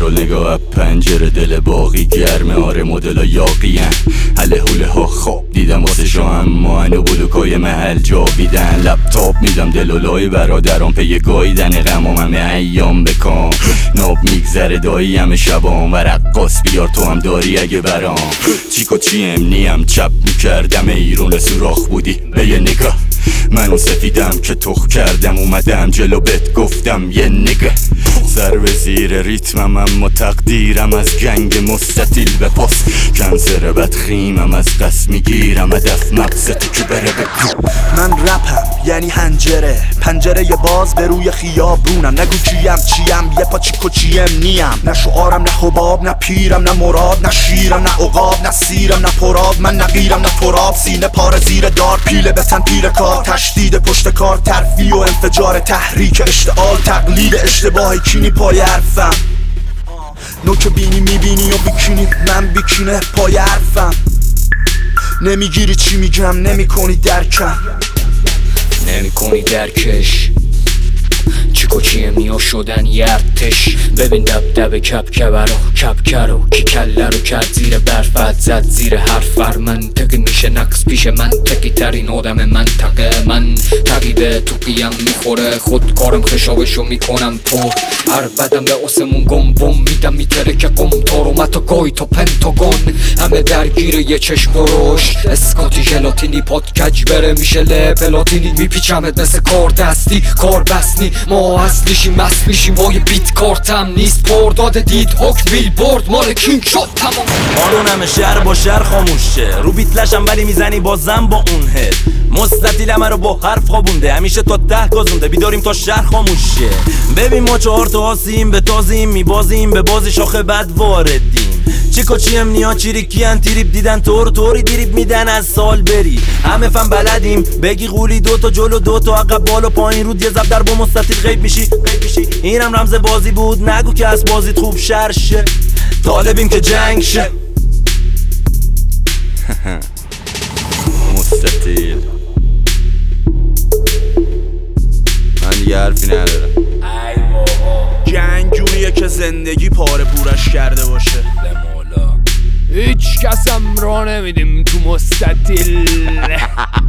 سال نگاه پنجره دل باقی گرمه، آره مدل یاقیان هله هوله ها خواب دیدم واسه شا، اما هنو بلوکای محل جا بیدن. لپتاپ میدم دلولای برادران پی گایدن غمام همه ایام بکام. ناب میگذره دایی همه شبام و رقاص بیار تو هم داری اگه برام. چیکو چی امنیم چپ میکردم ایرون سوراخ بودی به یه نگاه. من اون سفیدم که تخ کردم اومدم جلو بهت گفتم یه نگه. سر به زیر ریتمم اما تقدیرم از جنگ مستطیل به پاس. کنسر بدخیمم از قصد میگیرم هدف مقصد که بره بگو. من رپم یعنی هنجره پنجره باز به روی خیابونم. نگو کیم چیم یه پا چیکو چیم نیم. نه شعارم نه خباب نه پیرم نه مراد نه شیرم نه عقاب نه سیرم نه پراب. من نقیرم نه تراب سینه پار زیر دار پیله بتن پیر کار. تشدید پشت کار ترفیع و انفجار تحریک اشتعال تقلید اشتباه کینی پای حرفم. نوک بینی میبینی و بیکینی من بیکینه پای حرفم. نمیگیری چی میگم نمیکنی درکم نمیکنی درکش. چیکو چیه میا شدن یرتش. ببین دب کبکبرو کبکرو کی کله رو کرد زیر برفت زد زیر حرف. منطقی میشه نقص پیش منطقی ترین آدم منطقه. من تقیبه تو قیم میخوره خود کارم خشابشو میکنم پر. هر بدم به آسمون گم بوم میدم میتره که قم تارومت و گای تا پنتاگون. همه درگیر یه چشم بروش اسکاتی ژلاتینی پات کج بره میشه پلاتینی. میپیچمت مثل کار دستی کار بسنی. ما اصلیشیم مست میشیم وای بیت کارتم نیست پرداد دید حکم بیل برد مال کینگ شد تمام. قانون همه شهر با شهر خاموشه رو بیتلشم ولی میزنی بازم با اون هد. مستطیل همه رو با حرف خوابونده همیشه تا ته گازونده بیداریم تا شهر خاموشه. ببین ما 4 تا آسیم به تازیم میبازیم به بازی شاخه بد واردیم. چیکو چیم نیا چیریکیان تیریب دیدن طوری دیریب میدن از سال بری. همه فن بلدیم بگی قولی 2 تا جلو 2 تا عقب بالا پایین رود یه زب در با مستطیل غیب میشی. اینم رمز بازی بود نگو که از بازیت خوب شرشه. طالبیم که جنگ شه. مستطیل من دیگه حرفی ندارم. جنگ جوریه که زندگی پاره پورش کرده باشه. هیچ کسم را نمیدیم تو مستطیل.